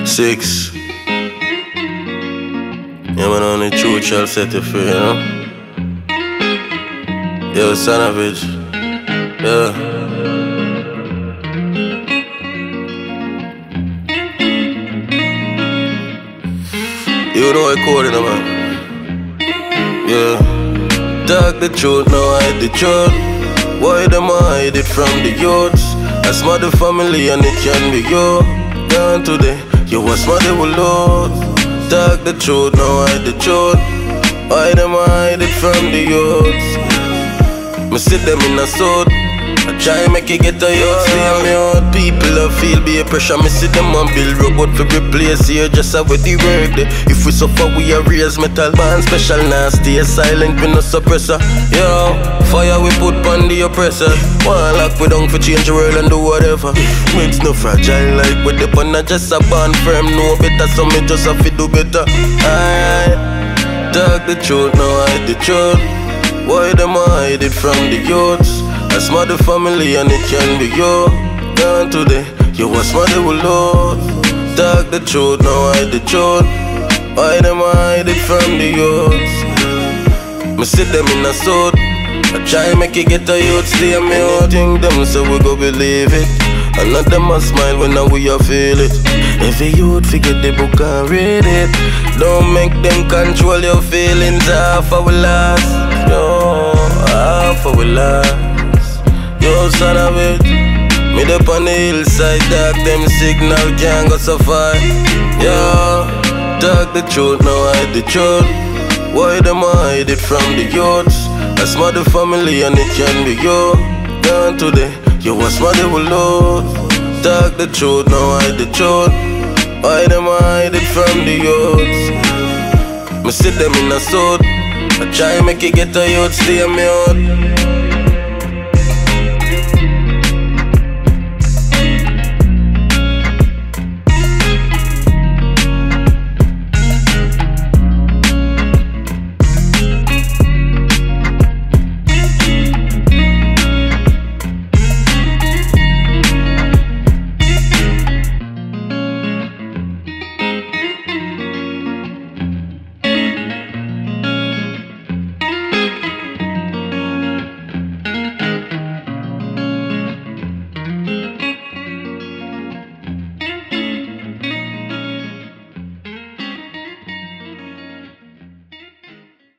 6. Yeah, man, on the truth shall set you free, you know? Yo, Savage. Yeah. You know I call it, man. Yeah. Talk the truth, now hide the truth. Why them hide it from the youths? I smart the family and it can be you. Gone today, you was mother with Lord. Talk the truth, now hide the truth. Why them hide it from the youths? Me sit them in a suit. I try make it get a youth. See me out, people I feel be a pressure. Me see them and build robot for replace here. Just how with the work there. If we suffer we a raise metal band special. Now stay silent with no suppressor. Yo, fire we put on the oppressor. One lock we down for change the world and do whatever. It's no fragile like with the pun. Just a band firm, no better. So me just have to do better. Alright, talk the truth, now hide the truth. Why them hide it from the youths? I smart the family and it can be you. Gone today, you was mother with Lord. Talk the truth, now hide the truth. Why them hide it from the youths? Me sit them in a suit. I try make it get a youth. Stay me out, think them so we go believe it. And not them a smile when now we a feel it. Every youth forget the book and read it. Don't make them control your feelings. Half our last, yo, half our last. Yo, son of it, me up on the hillside, dark, them signal can't go so far. Yo, talk the truth, now hide the truth. Why them hide it from the youths? I smart the family and it can be you. Gone today, you was mother with Lord. Talk the truth, now hide the truth. Why them hide it from the youths? Me sit them in a suit. I try make it get a youth, stay me out.